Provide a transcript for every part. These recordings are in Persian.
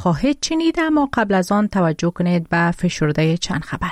خواهید شنید، اما قبل از آن توجه کنید به فشرده چند خبر.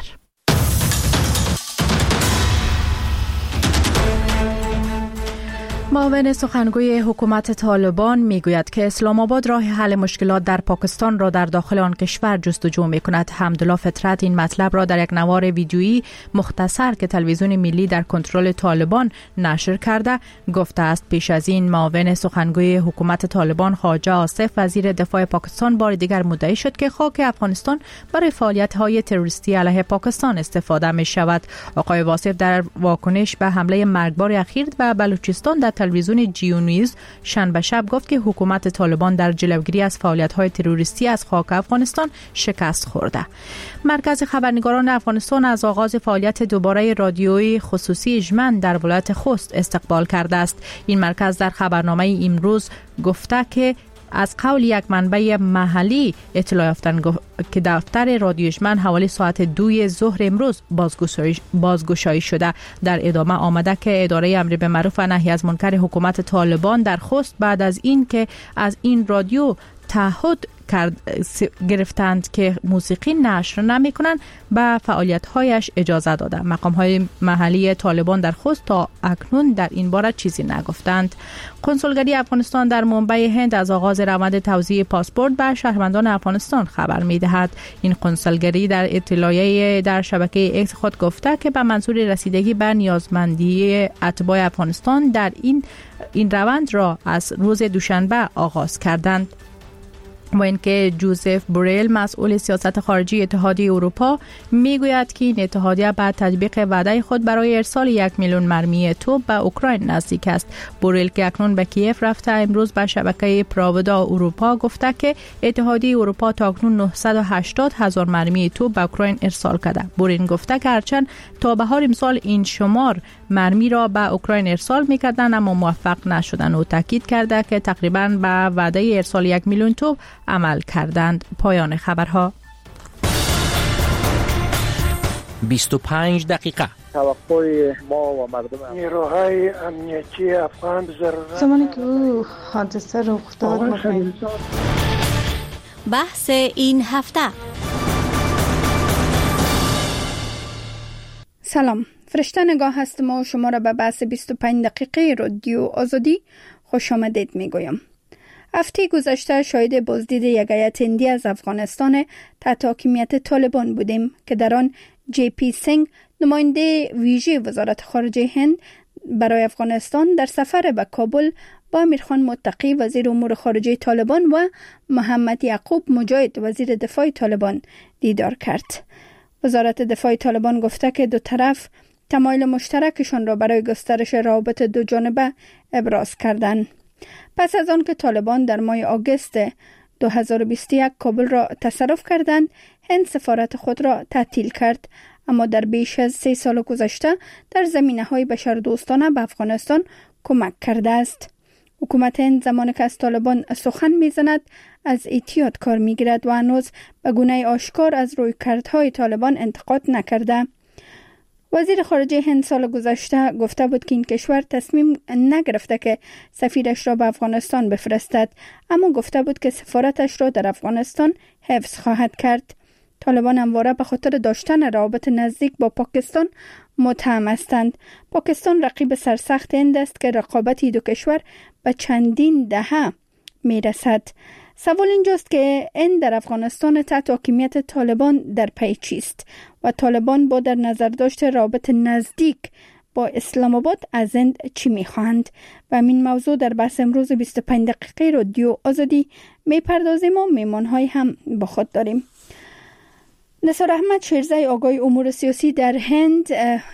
معاون سخنگوی حکومت طالبان میگوید که اسلام آباد راه حل مشکلات در پاکستان را در داخل آن کشور جستجو میکند. حمدالله فطرت این مطلب را در یک نوار ویدیویی مختصر که تلویزیون ملی در کنترل طالبان نشر کرده گفته است. پیش از این معاون سخنگوی حکومت طالبان خواجه آصف وزیر دفاع پاکستان بار دیگر مدعی شد که خاک افغانستان برای فعالیت‌های تروریستی علیه پاکستان استفاده می شود. آقای واصف در واکنش به حمله مرگبار اخیر به بلوچستان در تلویزیون جیو نیوز شنبه شب گفت که حکومت طالبان در جلوگیری از فعالیت‌های تروریستی از خاک افغانستان شکست خورده. مرکز خبرنگاران افغانستان از آغاز فعالیت دوباره رادیویی خصوصی اجمن در ولایت خوست استقبال کرده است. این مرکز در خبرنامه امروز گفته که از قول یک منبع محلی اطلاع یافتند که دفتر رادیو اجمن حوالی ساعت 2 ظهر امروز بازگشایی شده. در ادامه آمده که اداره امر به معروف و نهی از منکر حکومت طالبان در خوست بعد از این که از این رادیو تعهد گرفتند که موسیقی نشر نمی کنند به فعالیت‌هایش اجازه داده. مقام‌های محلی طالبان در خوست تا اکنون در این باره چیزی نگفتند. کنسولگری افغانستان در منبع هند از آغاز روند توزیع پاسپورت به شهروندان افغانستان خبر می‌دهد. این کنسولگری در اطلاعیه در شبکه ایکس خود گفته که به منظور رسیدگی به نیازمندی اتباع افغانستان در این روند را از روز دوشنبه آغاز کردند. و اینکه جوزف بوریل مسئول سیاست خارجی اتحادیه اروپا میگوید که این اتحادیه بعد تطبیق وعده خود برای ارسال 1 میلیون مرمی توپ به اوکراین نزدیک است. بوریل که اکنون به کیف رفته امروز به شبکه پراودا اروپا گفته که اتحادیه اروپا تا اکنون 980,000 مرمی توپ به اوکراین ارسال کرده. بوریل گفته که هرچند تا بهار امسال این شمار مرمی را به اوکراین ارسال میکردند اما موفق نشدند و تاکید کرده که تقریباً به وعده ارسال 1 میلیون توپ عمل کردند. پایان خبرها. 25 دقیقه. توقع ما و مردم نیروهای امنیتی افغان ضرورت زمانی که او حادثه رخ داد بحث این هفته. سلام، فرشته نگاه هستم و شما را به بحث 25 دقیقه رادیو آزادی خوش آمدید میگویم. هفته گذشته شاهد بازدید یک هیئت هندی از افغانستان تحت حاکمیت طالبان بودیم که در آن جی پی سینگ نماینده ویژه وزارت خارجه هند برای افغانستان در سفر به کابل با امیرخان متقی وزیر امور خارجه طالبان و محمد یعقوب مجاهد وزیر دفاع طالبان دیدار کرد. وزارت دفاع طالبان گفته که دو طرف تمایل مشترکشان را برای گسترش روابط دو جانبه ابراز کردند. پس از آن که طالبان در ماه آگوست 2021 کابل را تصرف کردند، هند سفارت خود را تعطیل کرد، اما در بیش از 3 سال گذشته در زمینه‌های بشردوستانه به افغانستان کمک کرده است. حکومت هند زمانی که از طالبان سخن می‌زند از احتیاط کار می‌گیرد و هنوز به گونه آشکار از رویکردهای طالبان انتقاد نکرده. وزیر خارجه هند سال گذشته گفته بود که این کشور تصمیم نگرفته که سفیرش را به افغانستان بفرستد، اما گفته بود که سفارتش را در افغانستان حفظ خواهد کرد. طالبان همواره به خاطر داشتن روابط نزدیک با پاکستان متهم هستند. پاکستان رقیب سرسخت هند است که رقابت دو کشور به چندین دهه میرسد. سوال اینجاست که این در افغانستان تحت حاکمیت طالبان در پی چیست و طالبان با در نظر داشت رابط نزدیک با اسلام آباد از هند چی میخواهند؟ و این موضوع در بحث امروز 25 دقیقه رادیو آزادی میپردازیم و میمانهای هم با خود داریم. نثار احمد شیرزای آگاه امور سیاسی در هند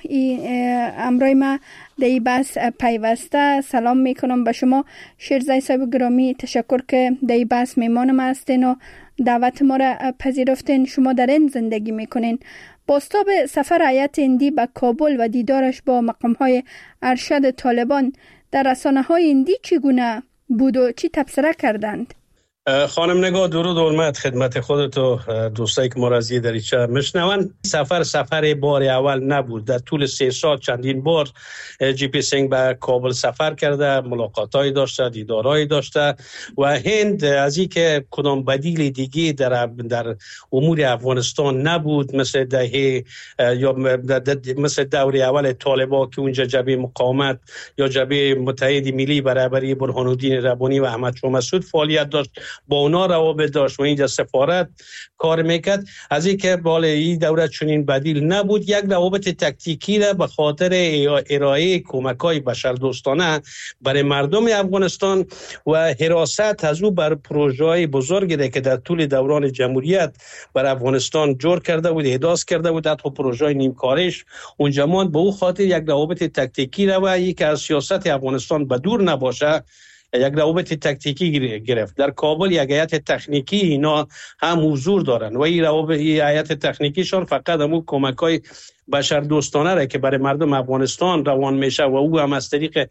امروی ما در این بحث پیوسته. سلام میکنم به شما شیرزای صاحب گرامی، تشکر که در این بحث میمان ما هستین و دعوت ما را پذیرفتین. شما در این زندگی میکنین. بازتاب سفر هیئت هندی به کابل و دیدارش با مقامهای ارشد طالبان در رسانه‌های هندی چگونه بود و چی تبصره کردند؟ خانم نگاه، درود و حرمت خدمت خودت و دوستایی که ما را از دریچه میشنون. سفر بار اول نبود. در طول 3 سال چندین بار جی پی سینگ به کابل سفر کرده، ملاقاتایی داشته، دیدارایی داشته و هند از این که کدام بدیل دیگه در امور افغانستان نبود، مثل دهه یا مثل دور اول طالبان که اونجا جبهه مقاومت یا جبهه متحد ملی برابری برهان الدین ربانی و احمد شاه مسعود فعالیت داشت، با اونا روابط داشت و اینجا سفارت کار میکرد. از این که این دولت چنین بدیل نبود، یک روابط تکتیکی را به خاطر ارائه کمک‌های بشردوستانه برای مردم افغانستان و حراست از او بر پروژه‌های بزرگی که در طول دوران جمهوریت بر افغانستان جور کرده بود، احداث کرده بود، حتی پروژه‌های نیمکارش اونجا ماند. به او خاطر یک روابط تکتیکی را و یک از سیاست افغانستان به دور نباشه، یک روابط تکتیکی گرفت. در کابل یک هیئت تکنیکی اینا هم حضور دارن و این روابط هیئت تکنیکیشون فقط همون کمک‌های بشردوستانه را که برای مردم افغانستان روان میشه و او هم از طریق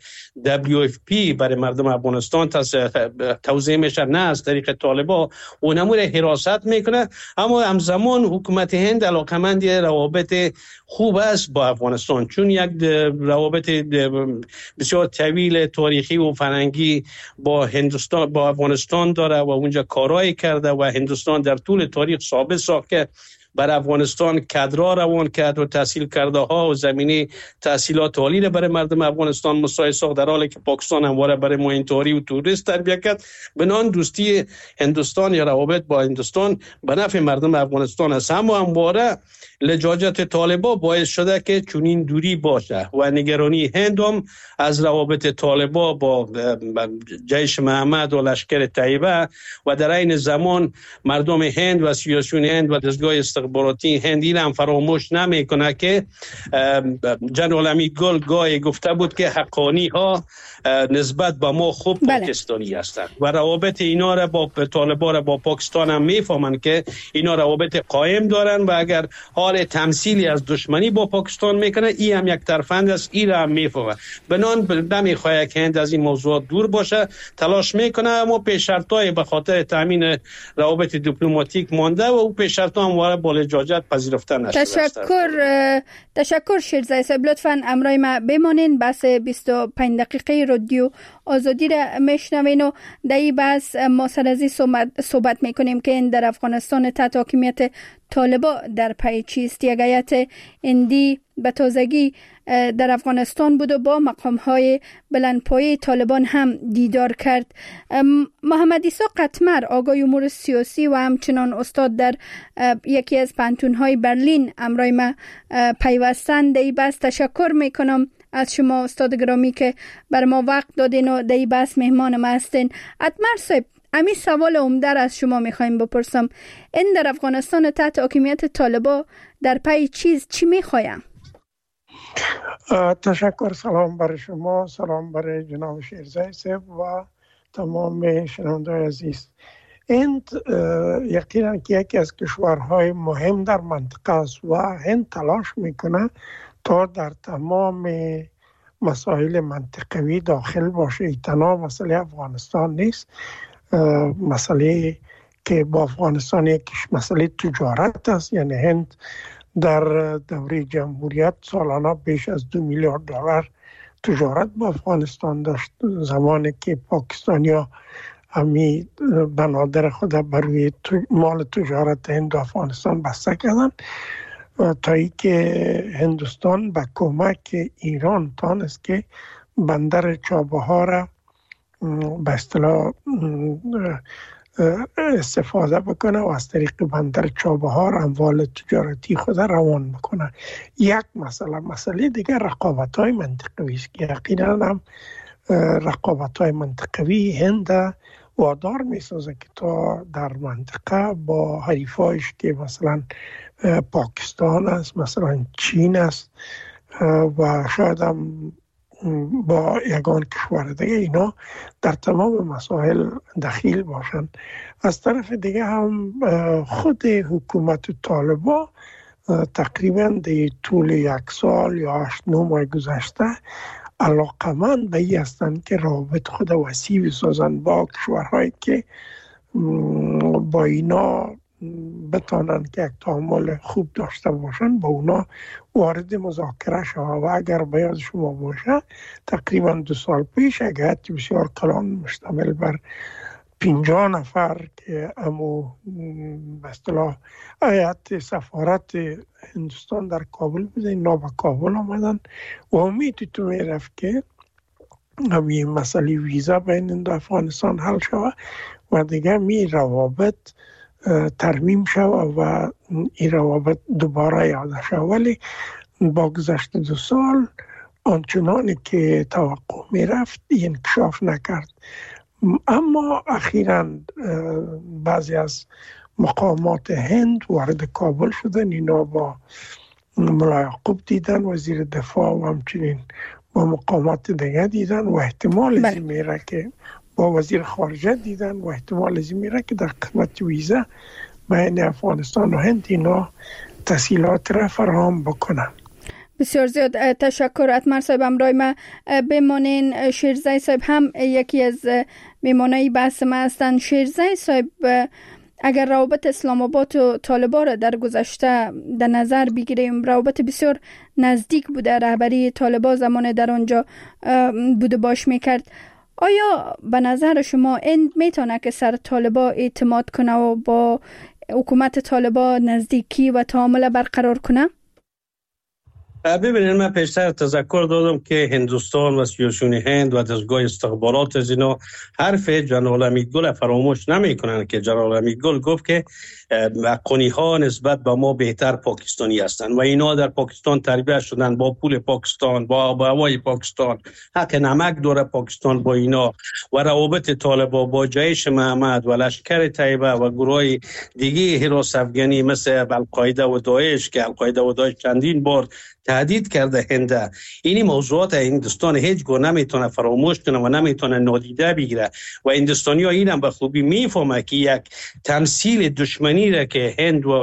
WFP برای مردم افغانستان توزیع میشه، نه از طریق طالبان، اونمو را حراست میکنه. اما همزمان حکومت هند علاقمند روابط خوب است با افغانستان، چون یک روابط بسیار طویل تاریخی و فرهنگی با هندوستان با افغانستان داره و اونجا کارایی کرده و هندوستان در طول تاریخ ثابت ساخت که بر افغانستان کادرها روان کرد و تحصیل کرده ها و زمینه تحصیلات عالی را برای مردم افغانستان مساعد ساخت، در حالی که پاکستان همواره برای معین‌طوری و توریست تربیه کرد. بنان دوستی هندوستان یا روابط با هندوستان به نفع مردم افغانستان است. اما همواره لجاجت طالبان باعث شده که چنین دوری باشه و نگرانی هند هم از روابط طالبان با جیش محمد و لشکر طیبه و در این زمان مردم هند و سیاسیون هند و دستگاه استخباراتی هند این هم فراموش نمیکنه که جنرال حمید گل گاهی گفته بود که حقانی ها نسبت به ما خوب پاکستانی هستند و روابط اینا را با طالبان را با پاکستان هم میفهمن که اینا روابط قائم دارن و اگر حال تمثیلی از دشمنی با پاکستان میکنه، این هم یک طرفند است، این را هم میفهمه. بنان نمیخواد که هند از این موضوع دور باشه، تلاش میکنه، اما پیش شرطای به خاطر تامین روابط دیپلماتیک مانده و او پیش شرطا هم با لجاجت پذیرفته نشده. تشکر شیرزای صاحب. لطفاً امرای ما بمانین. بحث 25 دقیقه رادیو آزادی را میشنوین و در این بحث ما سر از صحبت میکنیم که این در افغانستان تحت حاکمیت طالبان در پی چیست. یک هیئت هندی به تازگی در افغانستان بود و با مقام‌های بلندپایه طالبان هم دیدار کرد. محمد عیسی قطمر، آگاه امور سیاسی و همچنان استاد در یکی از پانتون‌های برلین، امرای ما پیوستند. در این بحث تشکر میکنم از شما استاد گرامی که بر ما وقت دادین و در این بحث مهمان ما هستین. قطمر صاحب، امی سوال عمده از شما میخوایم بپرسم. این در افغانستان تحت حاکمیت طالبان در پی چی میخوایم؟ تشکر. سلام برای شما، سلام برای جناب شیرزای صاحب و تمام شنوندگان عزیز. هند یقینا که یکی از کشورهای مهم در منطقه است و هند تلاش میکنه تا در تمام مسائل منطقوی داخل باشه. تنها مسئله افغانستان نیست، مسئله که با افغانستان یک مسئله تجارت است. یعنی هند در دوره جمهوریت سالانه بیش از $2 میلیارد تجارت با افغانستان داشت، زمانی که پاکستانیا همی بنادر خود بر روی مال تجارت هند و افغانستان بسته کردن تا ای که هندوستان به کمک ایران تانست که بندر چابهار را به اصطلاح استفاده بکنه و از طریق بندر چابهار اموال تجارتی خود روان بکنه. یک مسئله دیگر رقابت‌های منطقوی است که یقینا هم رقابت‌های منطقوی هند وادار می‌سازه که تا در منطقه با حریفایش که مثلا پاکستان است، مثلا چین است و شاید هم با یگان کشور دیگه، اینا در تمام مسائل دخیل باشند. از طرف دیگه هم خود حکومت طالبان تقریبا در طول 1 سال یا 8-9 ماه گذشته علاقمند به این هستند که روابط خود وسیع بسازند با کشورهایی که با اینا بتانن که یک تعامل خوب داشته باشن، با اونا وارد مذاکره شود. و اگر به یاد شما باشه تقریبا 2 سال پیش یک هیئت بسیار کلان مشتمل بر 50 نفر که امو به اصطلاح هیئت سفارت هندوستان در کابل بود، اینا به کابل آمدن و امید تو میرفت که همین مسئله ویزا بین هند و افغانستان حل شود و دیگه می روابط ترمیم شود و این روابط دوباره یاده شود. ولی با گذشت 2 سال آنچنانی که توقع می رفت انکشاف نکرد. اما اخیراً بعضی از مقامات هند وارد کابل شدن، اینا با ملا یعقوب دیدن، وزیر دفاع، و همچنین با مقامات دیگه دیدن و احتمال از این میره که با وزیر خارجه دیدن و احتمال از این میره که در قسمت ویزا بین افغانستان و هند اینا تسهیلات را فراهم بکنن. بسیار زیاد تشکر. اتمر صاحب همراه ما بمانین. شیرزای صاحب هم یکی از میمانای بحث ما هستند. شیرزای صاحب، اگر روابط اسلام آباد و طالبان را در گذشته در نظر بگیریم، روابط بسیار نزدیک بوده، رهبری طالبان زمان در آنجا بوده باش میکرد. آیا به نظر شما این میتونه که سر طالبان اعتماد کنه و با حکومت طالبان نزدیکی و تعامل برقرار کنه؟ ببینید، من پیشتر تذکر دادم که هندوستان و سیاسیون هند و دستگاه استخبارات از اینا حرف جنرال امیدگل فراموش نمی کنند که جنرال امیدگل گفت که قونی ها نسبت به ما بهتر پاکستانی هستند و اینا در پاکستان تربیت شدن، با پول پاکستان، با هوای پاکستان، حق نمک داره پاکستان با اینا. و روابط طالبان با جیش محمد و لشکر طیبه و گروه دیگه حراس افغانی مثل القاعده و داعش که القاعده و داعش چندین بار تهدید کرده هنده، اینی موضوعات هندوستان هیچ گونه نمیتونه فراموش کنه و نمیتونه نادیده بگیره. و هندوستانی ها اینم به خوبی میفهمه که یک تمثیل دشمنی را که هند و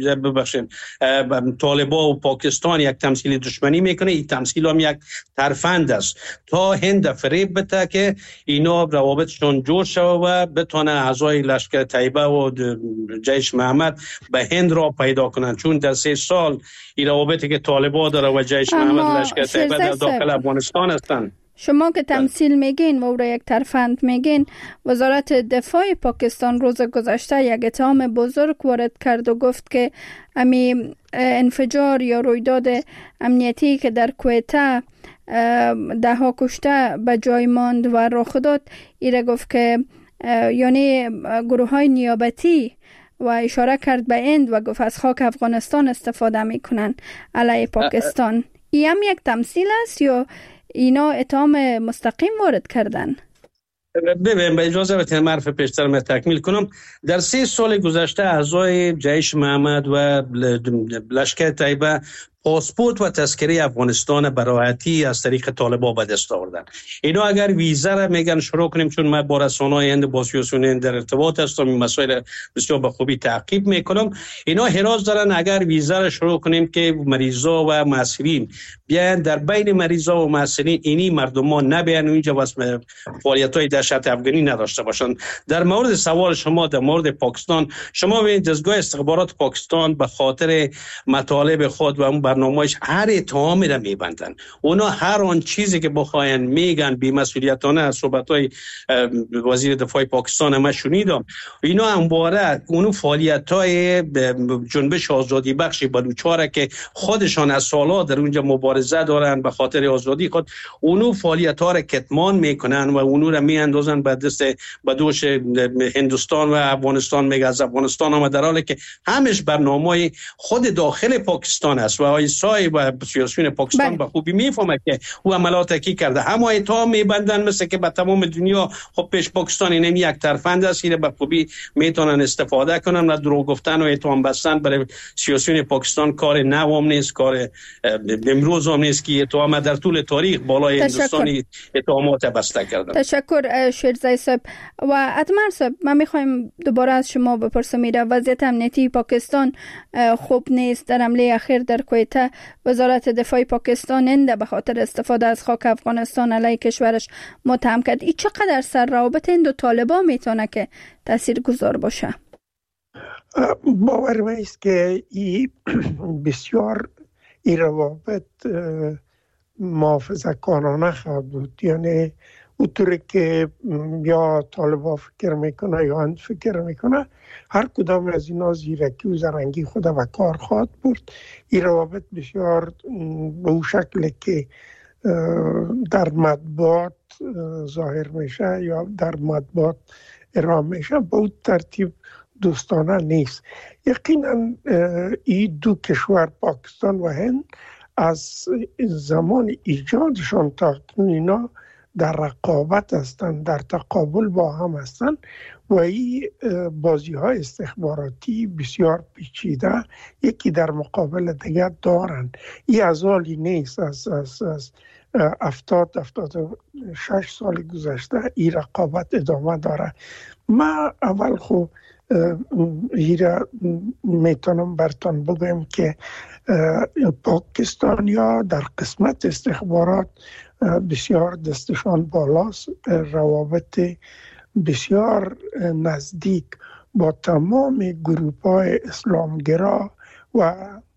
طالبان و پاکستان یک تمثیل دشمنی میکنه، این تمثیل هم یک ترفند است تا هند فریب بده که اینا روابطشون جور شده و بتونه اعضای لشکر طیبه و جیش محمد به هند را پیدا کنن. چون در 3 سال این روابطی که طالبان داره و جیش محمد لشکر طیبه در داخل افغانستان هستند. شما که تمثیل میگین و او را یک ترفند میگین، وزارت دفاع پاکستان روز گذشته یک اتهام بزرگ وارد کرد و گفت که امی انفجار یا رویداد امنیتی که در کویته 10 کشته به جای ماند و رخ داد، ایره گفت که یعنی گروه های نیابتی، و اشاره کرد به هند و گفت از خاک افغانستان استفاده میکنن علیه پاکستان. این هم یک تمثیل است یا اینا اتهام مستقیم وارد کردن؟ ببین، به اجازه بدید معرف پیشتر من تکمیل کنم. در 3 سال گذشته اعضای جیش محمد و لشکر طیبه پاسپورت و تذکره افغانستان براحتی از طریق طالبان به دست آوردن. اینا اگر ویزا را میگن شروع کنیم، چون من با رسانه‌های هند با سیاسیون هند در ارتباط هستم، این مسائل بسیار به خوبی تعقیب میکنم. اینا حراس دارن اگر ویزا را شروع کنیم که مریضا و معسرین بیان، در بین مریضا و معسرین اینی مردمان نبیان اینجا واسه فعالیت‌های دهشت افغانی نداشته باشند. در مورد سوال شما در مورد پاکستان، شما ببینید دستگاه استخبارات پاکستان به خاطر مطالب خود و اون برنامه‌اش هر اتهامی را میبندن. اونا هر آن چیزی که بخواین میگن بی‌مسئولیتانه. از صحبت‌های وزیر دفاع پاکستان ما شنیدم، اینا همواره اون فعالیت‌های جنبش آزادی بخش بلوچ‌ها که خودشان از سال‌ها در اونجا مبارزه دارن به خاطر آزادی خود، اونو فعالیت‌ها را کتمان میکنن و اونو را میاندازن به دست به دوش هندوستان و افغانستان. میگه از افغانستان هم، در حالی که همش برنامه‌های خود داخل پاکستان است و آیسای و سیاسیون پاکستان به خوبی میفهمه که او عملات کی کرده. همه اتهام میبندن مثل که به تمام دنیا خب پیش پاکستان این یک ترفند است، اینه به خوبی میتونن استفاده کنن و دروغ گفتن و اتهام بستن برای سیاسیون پاکستان کار نوام نیست، کار امروز هم نیست که اتهام در طول تاریخ بالای هندوستانی اتهامات بسته کردن. تشکر شیرزای صاحب. و اتمر صاحب، من میخوایم دوباره از شما بپرسم، وضعیت امنیتی پاکستان خوب نیست. در حمله اخیر در کویت البته وزارت دفاع پاکستان هند به خاطر استفاده از خاک افغانستان علیه کشورش متهم کرد. این چقدر سر روابط هند و طالبان میتونه که تاثیرگذار باشه؟ باور من است که بسیار این روابط محافظه‌کارانه خواهد بود. یعنی اونطوری که یا طالبان فکر میکنه یا هند فکر میکنه، هر کدام از اینا زیرکی و زرنگی خود به کار خواهد برد. این روابط بسیار به اون شکل که در مطبوعات ظاهر میشه یا در مطبوعات ارائه میشه به اون ترتیب دوستانه نیست. یقینا این دو کشور پاکستان و هند از زمان ایجادشان تا اینا در رقابت هستند، در تقابل با هم هستند و این بازی های استخباراتی بسیار پیچیده یکی در مقابل دیگر دارند. این از حالی نیست، از 76 سال گذشته این رقابت ادامه داره. ما اول خو ایره میتونم برتان بگویم که پاکستانیا در قسمت استخبارات بسیار دستشان بالاست، روابط بسیار نزدیک با تمام گروه‌های اسلامگرا و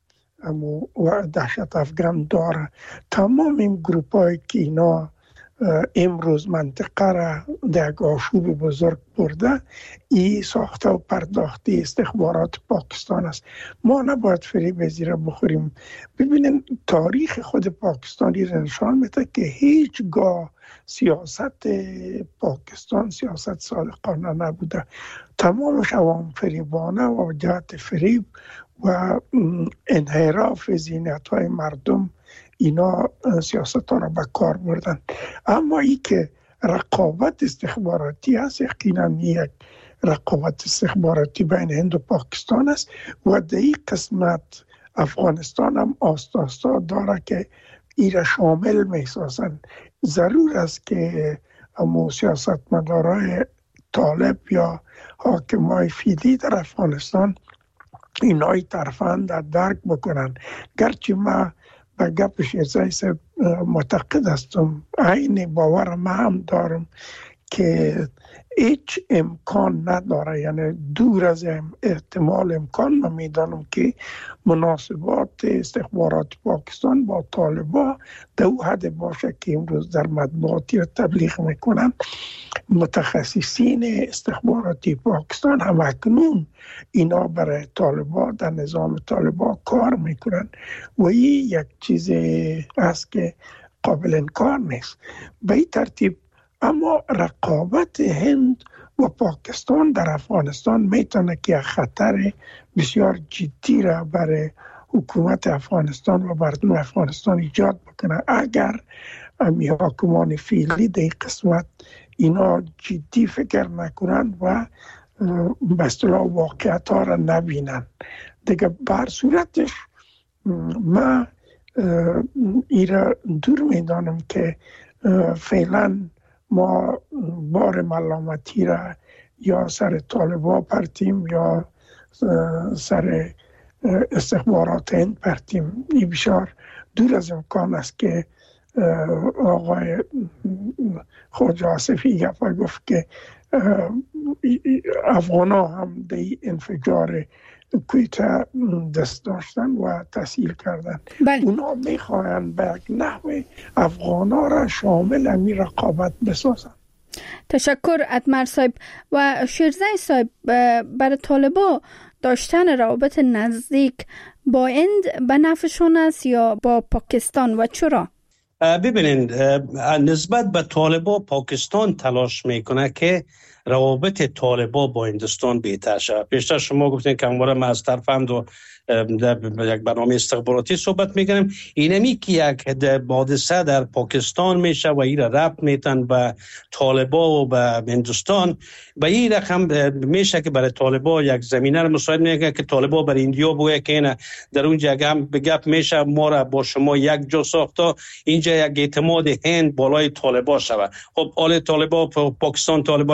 دهشت افغان داره. تمام این گروه‌هایی که اینا امروز منطقه را در آشوب بزرگ برده، این ساخته و پرداخته استخبارات پاکستان است. ما نباید فریب زیر بخوریم. ببینید تاریخ خود پاکستانی نشان میده که هیچگاه سیاست پاکستان سیاست صادقانه نبوده. تمامش عوام فریبانه و جهت فریب و انحراف ذهنیت‌های مردم اینا سیاست ها را به کار بردن. اما ای که رقابت استخباراتی است، یقینا یک رقابت استخباراتی بین هند و پاکستان است و در این قسمت افغانستان هم آستا داره که ای را شامل می‌سازند. ضرور است که امو سیاستمدارای طالب یا حاکمای فعلی در افغانستان اینای طرفان در درک بکنن. گرچه ما به گپ شیرزای صاحب معتقد هستم، عین باور ما هم دارم که هیچ امکان نداره، یعنی دور از احتمال امکان من میدانم که مناسبات استخبارات پاکستان با طالبان در او حد باشه که امروز در مطبوعاتی تبلیغ میکنن. متخصصین استخباراتی پاکستان هم اکنون اینا برای طالبان در نظام طالبان کار میکنن و این یک چیز است که قابل انکار نیست. به این ترتیب اما رقابت هند و پاکستان در افغانستان میتونه که خطر بسیار جدی را برای حکومت افغانستان و مردم افغانستان ایجاد بکنه اگر امی حاکمان فعلی در قسمت اینا جدی فکر نکنند و به اصطلاح واقعیت ها را نبینند. دیگه بر صورتش ما ایرا دور میدانم که فعلا ما بار ملامتی را یا سر طالبان پرتیم یا سر استخبارات هند پرتیم. این بسیار دور از امکان است که آقای خواجه آصفی گفت که افغان ها هم در انفجار کویته دست داشتن و تسهیل کردن. اونا میخواهند به یک نحو افغان ها را شامل امی رقابت بسازن. تشکر اتمر صاحب. و شیرزای صاحب، برای طالبا داشتن روابط نزدیک با هند به نفعشون است یا با پاکستان و چرا؟ ببینید نسبت به طالبا پاکستان تلاش میکنه که روابط طالبا با هندوستان بهتر شود. پیشتر شما گفتین که همواره ما از طرف هم در یک برنامه استخباراتی صحبت میکنیم. اینمی که یک حادثه در پاکستان میشه و این را ربط میتن به طالبا و به هندوستان و این رقم میشه که برای طالبا یک زمینه را مساعد میکنه که طالبا برای اندیا بگه که اینه در اونجا هم به گپ میشه ما را با شما یک جا ساخته، اینجا یک اعتماد هند بالای طالبا شود. خب حال طالبا پاکستان طالبا را تربیت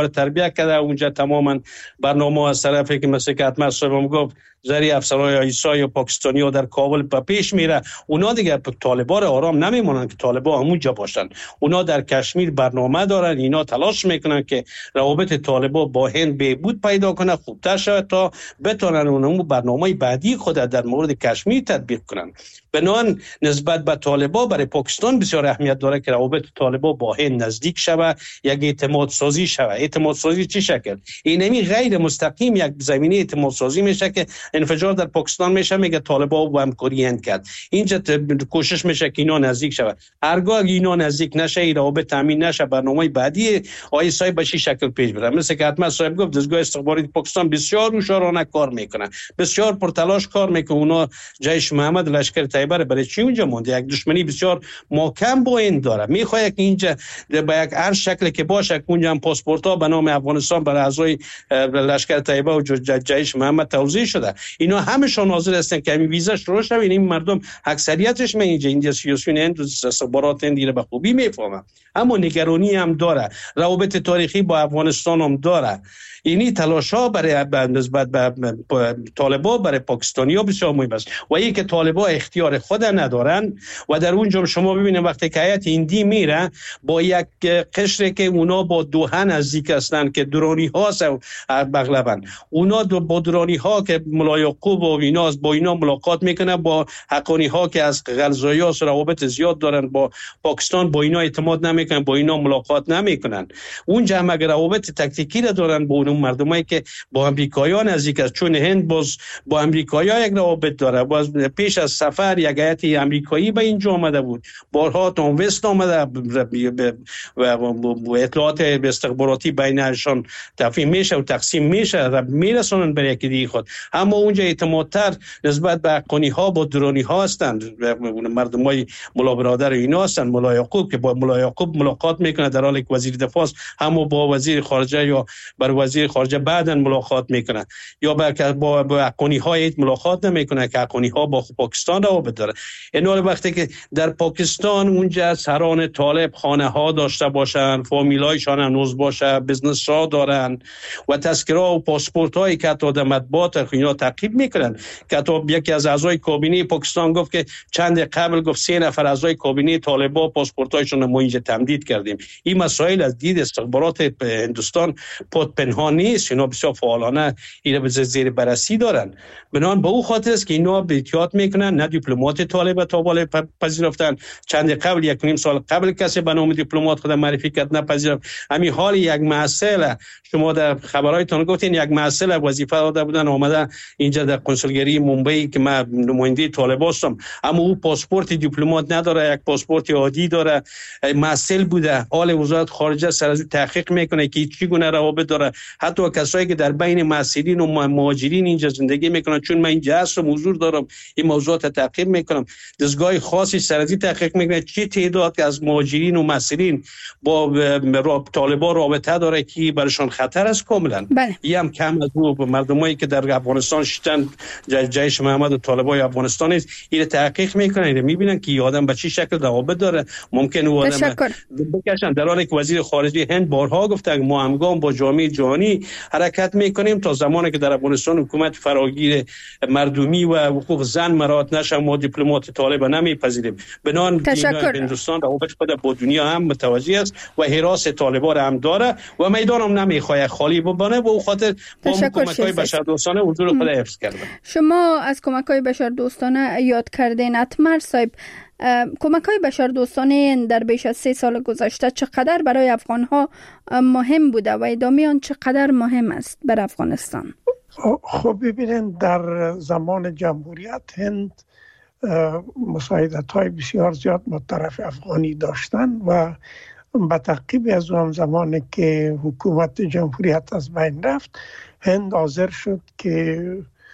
مطالبه کرده. اونجا تماما برنامه از طرفی که مثل که حتما صاحبم گفت زری افسرهای آیسا یا پاکستانی ها در کابل پیش میره. اونا دیگه طالبان آرام نمیمونن که طالبان همونجا باشن. اونا در کشمیر برنامه دارن، اینا تلاش میکنن که روابط طالبان با هند بهبود پیدا کنه، خوبتر شود تا بتونن اون برنامه بعدی خود در مورد کشمیر تطبیق کنن. بنابراین نسبت به طالبان برای پاکستان بسیار اهمیت داره که روابط طالبان با هند نزدیک شود، یک اعتماد سازی شود. اعتماد سازی چی شکل؟ اینمی غیر مستقیم یک زمینه اعتماد سازی میشه که انفجار در پاکستان میشه، میگه طالبان با همکاری هند کرد. اینجا کوشش میشه که اینا نزدیک شود. هرگاه اینا نزدیک نشه، این روابط تامین نشه، برنامه بعدی آیسای به چه شکل پیش بره؟ مثل که حتما صاحب گفت دستگاه استخباراتی پاکستان بسیار هوشیارانه کار میکنه، بسیار پرتلاش کار میکنه. اونا جیش محمد لشکر طیبه برای چی اونجا مونده؟ یک دشمنی بسیار محکم با این داره. میخواد که اینجا به یک هر شکلی که باشه اونجا هم پاسپورت ها به نام افغانستان برای اعضای لشکر طیبه و جیش محمد توزیع شده. اینا همشون حاضر هستن که همین ویزا شروع شه. این مردم اکثریتش اینجا سیاسیون هند و استخبارات هندی رو به خوبی میفهمن، اما نگرانی هم داره، روابط تاریخی با افغانستان هم داره. اینی تلاش‌ها برای نسبت به طالبان برای پاکستانی‌ها بسیار مهم است و این که طالبان اختیار خود ندارن و در اونجا شما ببینید وقتی که هیئت هندی میره با یک قشری که اونا با دوحه نزدیک هستند که درونی هاست اغلبا اونا با درونی ها که ملا یعقوب و اینا با اینا ملاقات میکنه، با حقانی ها که از غلزایی روابط زیاد دارن با پاکستان با اینا اعتماد نمیکنن، با اینا ملاقات نمیکنن. اونجا هم اگر روابط تکتیکی دارن با اون مردمایی که با امریکایی‌ها نزدیک است، چون هند باز با امریکایی‌ها یک روابط داره. باز پیش از سفر یک هیئت امریکایی به اینجا آمده بود، بارها تام وست آمده و اطلاعات استخباراتی بینشان تفهیم میشه و تقسیم میشه و میرسونن به یکی دیگه خود. اما اونجا اعتمادتر نسبت به حقانی‌ها با درونی‌ها هستند. مردمای ملا برادر اینا هستند. ملا یعقوب که با ملا یعقوب ملاقات میکنه در حالی که وزیر دفاع است، اما با وزیر خارجه یا بر وزیر خارجه بعداً ملاقات میکنه، یا با حقانی‌ها ملاقات نمیکنه که حقانی‌ها با پاکستان روابط داره. این وقتی که در پاکستان اونجا سران طالب خانه ها داشته باشن، فامیلایشان هنوز باشه، بزنس ها دارن و تذکره و پاسپورت هایی که حتی در مطبوعات اینا تعقیب میکنن. که حتی یکی از اعضای کابینه پاکستان گفت که چند قبل گفت 3 نفر اعضای کابینه طالبان پاسپورت هایشون ما اینجا تمدید کردیم. این مسائل از دید استخبارات هندوستان پنهان نیست، اینا بسیار فعالانه اینا به زیر بررسی دارن. بنابراین به او خاطر است که اینا به احتیاط میکنن. نه دیپلمات طالب تا بالا پذیرفتن، چند قبل 1.5 سال قبل کسی به نام دیپلمات خود معرفی کرد نپذیرفت. همین حال یک مسئله شما در خبرایتون گفتین یک مسئله وظیفه داده بودن اومده اینجا در کنسولگری ممبئی که من نماینده طالب هستم، اما او پاسپورت دیپلمات نداره، یک پاسپورت عادی داره. مسئله بوده، حال وزارت خارجه سر از تحقیق میکنه که چی گونه روابط داره. حتی کسایی که در بین مسئولین و مهاجرین اینجا زندگی میکنن، چون من اینجا هستم حضور دارم این موضوعات تحقیق میکنم، دستگاه خاصی سر از تحقیق میکنه چی تعداد از مهاجرین و مسئولین با طالبان رابطه داره که برشان خطر است کاملا. این هم کم از او مردمایی که در افغانستان شدن جیش محمد و طالبان افغانستان است این تحقیق میکنن، این میبینن که آدم به چه شکل روابط داره. ممکن او آدم بکشن، در حالی که وزیر خارجه هند بارها گفته ما همگام با جامعه جهانی حرکت میکنیم تا زمانی که در افغانستان حکومت فراگیر مردمی و حقوق زن مراعات نشه ما دیپلمات طالب نمیپذیریم. بنان هندوستان روابط خود با دنیا هم متوازی است و حراس طالبان هم داره و میدان هم نمیخواد خالی بمانه و خاطر با کمک‌های بشردوستانه حضور خود حفظ کرده. شما از کمک‌های بشردوستانه یاد کردین. اتمر صاحب، کمک‌های بشردوستانه در بیش از 3 سال گذشته چقدر برای افغان‌ها مهم بوده و ادامه آن چقدر مهم است بر افغانستان؟ خب ببینید در زمان جمهوریت هند مساعدت‌های بسیار زیاد با طرف افغانی داشتن و با تعقیب از اون زمانی که حکومت جمهوریت از بین رفت هند حاضر شد که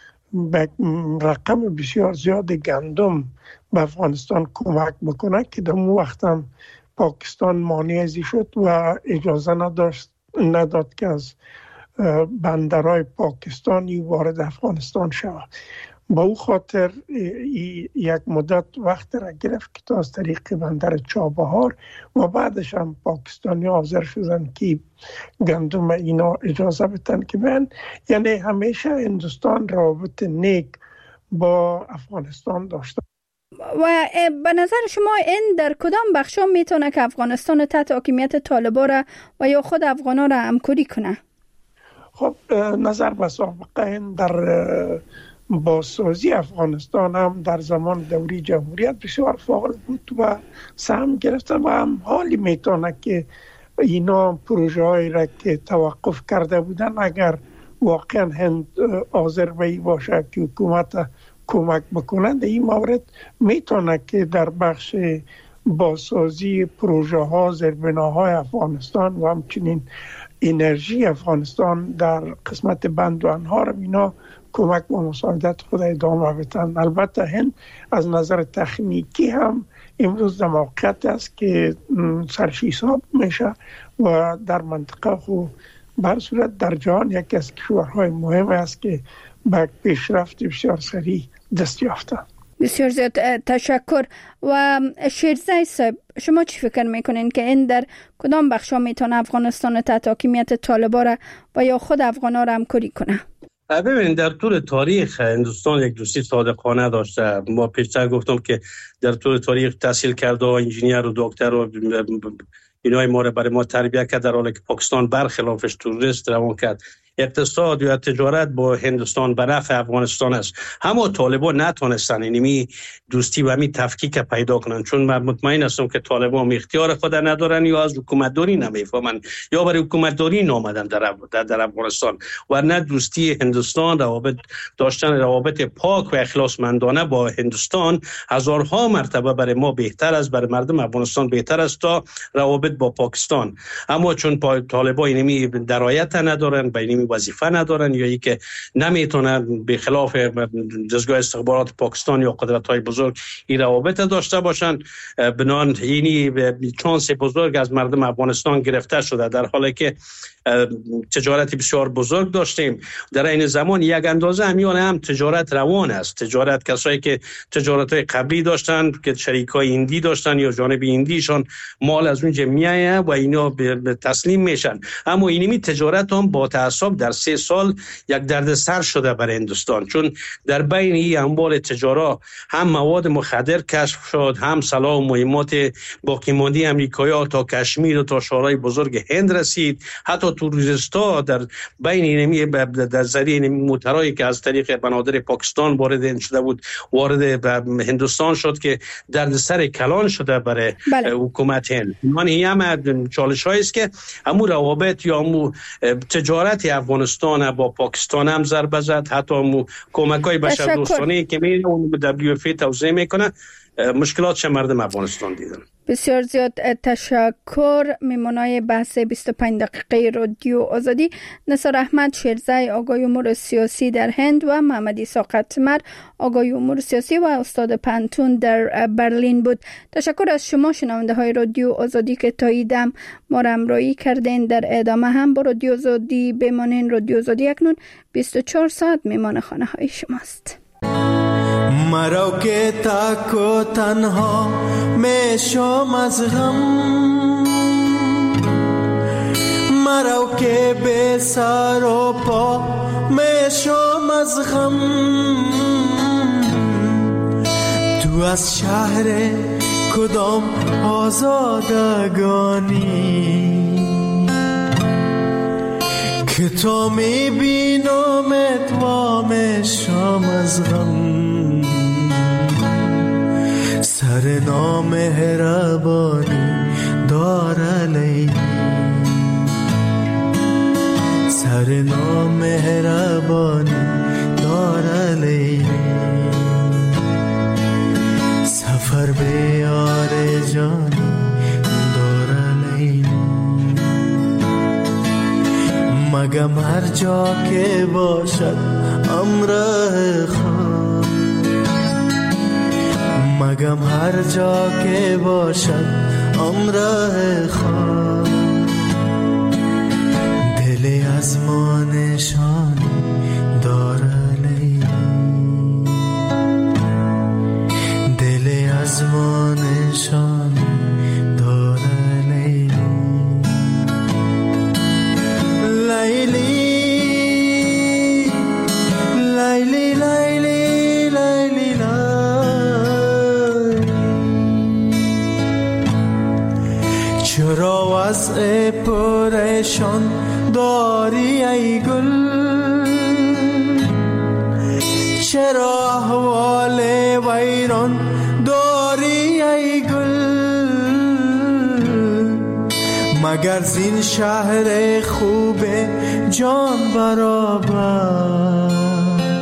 به رقم بسیار زیاد گندم به افغانستان کمک بکنه که در اون وقت هم پاکستان مانع ازی شد و اجازه نداد که از بندرهای پاکستانی وارد افغانستان شود. با او خاطر یک مدت وقت را گرفت که تا از طریق بندر چابهار و بعدش هم پاکستانی حاضر شدن که گندم اینا اجازه بدن که بین. یعنی همیشه هندوستان رابط نیک با افغانستان داشته. و به نظر شما این در کدام بخشا میتونه که افغانستان تحت حاکمیت طالبان را و یا خود افغانا را همکاری کنه؟ خب نظر به سابقه این در بازسازی افغانستان هم در زمان دوری جمهوریت بسیار فعال بود و سهم گرفته و هم حالی میتونه که اینا پروژه هایی را که توقف کرده بودن اگر واقعا هند حاضر به باشه که حکومت کمک بکنند، این مورد میتونه که در بخش بازسازی پروژه ها زیربناهای افغانستان و همچنین انرژی افغانستان در قسمت بند و انهار اینا کمک و مساعدت خود ادامه بدن. البته هند از نظر تکنیکی هم امروز در موقعیت است که سرشیساب میشه و در منطقه خو بر صورت در جهان یکی از کشورهای مهم است که به پیشرفت بسیار سریع دست یافته. بسیار زیاد تشکر. و شیرزای صاحب، شما چی فکر میکنین که این در کدام بخشا میتونه افغانستان تحت حاکمیت طالبان را و یا خود افغانا را همکاری کنه؟ ببینید در طول تاریخ هندوستان یک دوستی صادقانه داشته. ما پیشتر گفتم که در طول تاریخ تحصیل کرده و انجینیر و دکتر و اینای ما را برای ما تربیت کرد، در حالی که پاکستان برخلافش توریست روان کرد. اقتصاد یا تجارت با هندوستان به نفع افغانستان است. همه طالبان نتونستن اینمی دوستی و همی تفکیک پیدا کنن، چون من مطمئن هستم که طالبان اختیار خود ندارن یا از حکومتداری نمیفهمن یا برای حکومتداری نامدن در افغانستان. و نه دوستی هندوستان روابط پاک و اخلاصمندانه با هندوستان هزارها مرتبه برای ما بهتر است، برای مردم افغانستان بهتر است تا روابط با پاکستان. اما چون طالبان اینمی درایت ندارن، به وظیفه ندارن یا ای که نمیتونن به خلاف دستگاه استخبارات پاکستان یا قدرت‌های بزرگ این روابط داشته باشن، بنان اینی چانس بزرگ از مردم افغانستان گرفته شده، در حالی که تجارت بسیار بزرگ داشتیم. در این زمان یک اندازه هم تجارت روان است. تجارت کسایی که تجارت‌های قبلی داشتن که شریکای هندی داشتن یا جانب هندیشان مال از اونجا میایه و اینا به تسلیم میشن. اما اینمی تجارت هم با تعصب در 3 سال یک دردسر شده برای هندوستان، چون در بین این اموال تجارت هم مواد مخدر کشف شد، هم سلاح و مهمات باقی مانده امریکایی‌ها تا کشمیر و تا شهرهای بزرگ هند رسید. حتی توریستا در بین اینمی در ذریعه موترایی که از طریق بنادر پاکستان وارد شده بود وارد هندوستان شد که دردسر کلان شده برای حکومت هند. من هم چالش‌هایی است که همو روابط یا همو تجارت افغانستان با پاکستان هم ضربه زد، حتی همو کمک‌های بشردوستانه که میره اون به WFP توزیع میکنه مشکلات مردم افغانستان دیدن. بسیار زیاد تشکر. میمونای بحث 25 دقیقه رادیو آزادی نثار احمد شیرزای، آگاهی امور سیاسی در هند، و محمد عیسی قطمر، آگاهی امور سیاسی و استاد پانتون در برلین بود. تشکر از شما شنونده های رادیو آزادی که تا ایدم ما را همراهی کردین. در ادامه هم با رادیو آزادی بمانین. رادیو آزادی اکنون 24 ساعت میمان خانه های شماست. مرا که تک و تنها میشم از غم، مرا که به سر و پا میشم از غم، تو از شهر کدام آزادگانی که تو میبینمت و میشم از غم، سر نامهربانی داره لیلی، سر نامهربانی داره لیلی، سفر به یار جانی داره لیلی، مگم هر جا که باشد امره خواهد، مگم هر جا که باشد امره خواهد، دل از ما نشانی داره لیلی. پریشان داری ای گل؟ چرا احوال ویران داری ای گل؟ مگر زین شهر خوب جان برابر